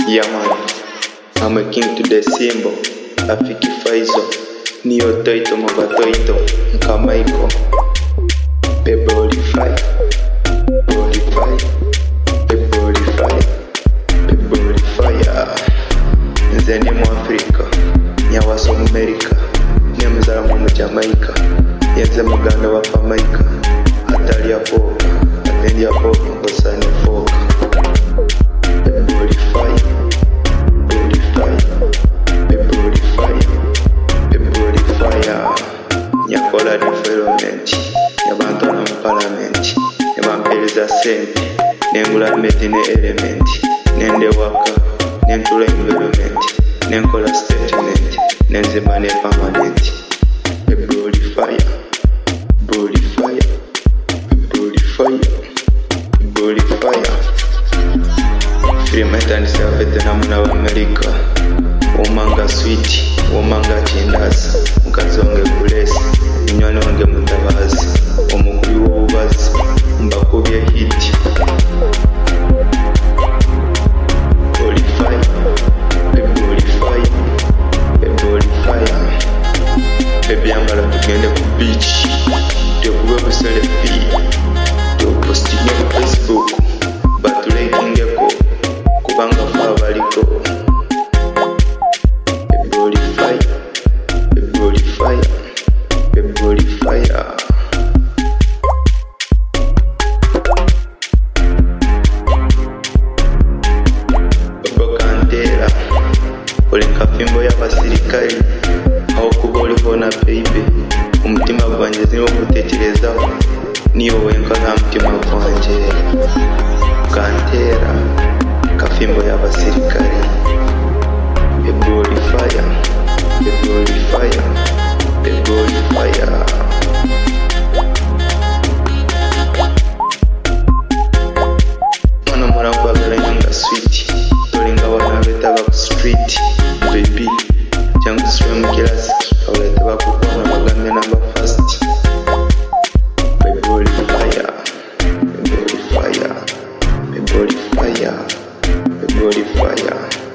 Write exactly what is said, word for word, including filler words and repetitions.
Yeah man, I'm a king to the symbol. Afiki Faizo, Neo Toito Mabatoito, Nkamaiko. Pebolify, Bolify, Pebolify, Pebolify. Nzeni mu Africa, nyawaso mu America, nyamuzara mu Jamaica, yenze muganda wa Jamaica, atali ya poka, atendi ya poka, nkosani foka. Pebolify, Bolify, Pebolify, Pebolify. Nyakola development, nyabantu na parliament, nyamampereza sente, nengula meti ne element, nende waka, nentula environment, nenkola statement, nenzima ne permanent. Pebolify, Bolify, Pebolify, Bolify. Freeman savete namuna wa America, omanga sweet, omanga chendazi, mukazonge bulesi, mnywana wange mutabazi, omukuri w'obubazi, mbakubye hit. Bolify, Pebolify, Pebolify. Baby ambala tugende ku beach, tukube ku selfie, tupostinge ku Facebook, batulekingeko, kubanga fa baliko. Pebolify, Pebolify, Pebolify. Baba Kantera, oli kafimbo y'abasirikali, aho kuba oliho na baby, umutima gwanjye zirimo gutekerezaho, niyo wenka nta mutima gwanjye. Kantera, kafimbo y'abasirikali. Pebolify, Pebolify, Pebolify. Mwana murangwagala nyanga sweet, tolinga wana beta baku street, baby, jangu swim classic, awete bakukwana bagambe number first. Pebolify, Pebolify, Pebolify, Pebolify.